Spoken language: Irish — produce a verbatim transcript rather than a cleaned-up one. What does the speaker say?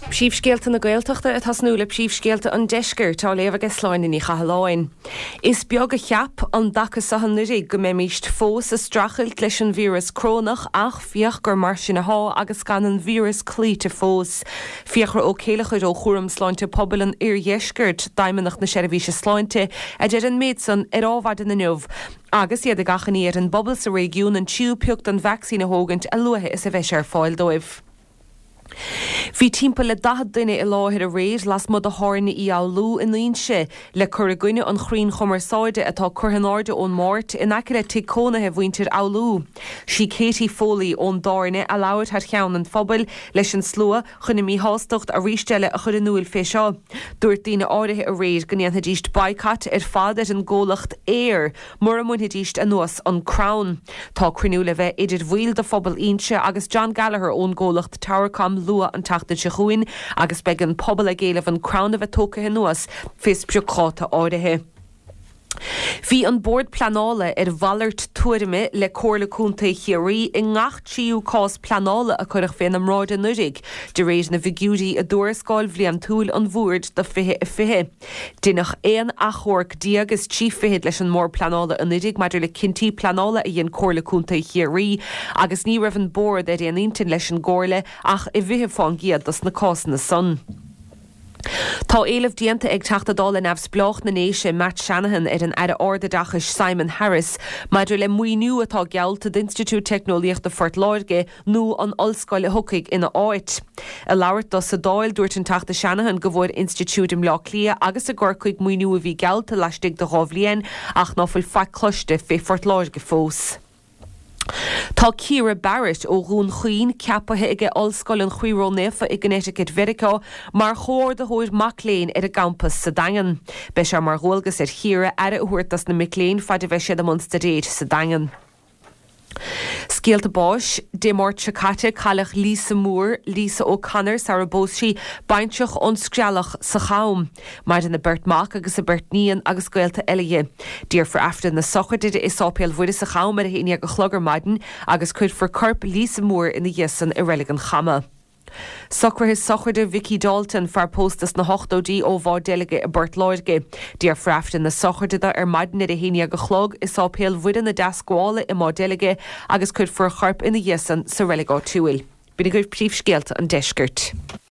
Príomhscéalta na Gaeltachta atá snúla príomhscéalta an deisceir tá léamh agus sláin in chahaláin. Is beag a cheap an dachas sa han nurig go mé míist fós a strachailt leis an vírus crónach ach fioch gur mar sin na há agus gan an vírus clíte fós. Fiochar ó céalachuid ó churam sláinte pobl an ir dheiscirt daimenach na seirbhíse sláinte a dead an méid san ar ábhad in na nuamh. Agus iad a gachan ar an bobbal sa régiún an tíú peocht an vaccína hógant a luathe is a bheith ar fáil dóibh. Bhí timpeall le dahad duine i láthir a réir las mud a tharna í áilú in líonse le cur a gcuine an chrín chomaráide atá curthanáide ón máirt in aice le ticónathe bhaintear áilú. Sí Katie Foley ón dáirne a leabhar thar cheann an phobail leis an slua chuna mí hástocht a rísteile a chur an nuail fé seo. Dúirt daoine áirithe a réir go níon díist boicot ar fad ar an ggólacht éir mar a muinte díist a nuas an Crown. Tá cruinniú le bheith idir bhuiil de phobail inse agus John Gallagher ón ggólacht Towercom lua an tachta se chuin agus beag an pobl a géileh an Crown a bheith tóca nuas fés preáta áirithe. Bhí an board planála ar bhallart tuairime le cóirla cúnta chéirí i ngach tíú cás planála a chuirech féin am ráid an nurig, de rééis na bhigúdaí a dúrascáil bhlian túil an bhuaird do fithe i fithe. Dinach éon achorc diagus tí fihead leis an mór planála an nurig maidir le cintí planála a dhéon cóirla cúnta chéirí agus ní raibh an board a dhéon intin leis an gcóirla ach i bhithe fáin giad dos na cás na son. Tá éileh dianta ag teachtadála nefs bloch na néise Matt Shanahan ar an aire ordadachas Simon Harris, maidir le muoinú atá gealta d Institút Technoliacht de Fort Láirge nó an Ollscoil Hocaig ina áit. A labhart do sa dáil dúirt an teachta Shanahan go bhfuil institút im lá clia agus a gcurcaig muoinú a bhí gealta leistigh do Ghabhlíon ach nófuil feadh cloiste fé Fort Láirge fós. Tá Ciara Barrett ó Rún Chuoin ceapathe ige Ollscoil an Chuiró Nefa i Connecticut Verica mar chóir de thóir Macléin ar a campus sa Dangan. Be se mar ghóilgus ar Chiara ar a thuirtas na Macléin fad a bheith siad am Munstadéid sa Dangan. Scéalta báis, démórt Chacate chalach Lisa Moore, Lisa O'Connor, Sarah Boshi, baintseach ón screalach sa chaum, mar in na Bert Mac agus a Bert Nían agus Gaelta Elige. Dír for after na sochadide is ápéal bhuide sa chaum ar a héine go chlogar maidin agus cuid for corp Lisa Moore in the Yesan i Religan Chama. Soccer his soccer Vicky Dalton far postas na hochtodí ó bhá delige a Bert Láirge. Díar frafta na sochardida ar maidin a héine go chlog is ápéal bhuide na dascála i má delige agus cuid for charp in the Yesan sa Religá túil. Bína go príomhscéalta an deiscirt.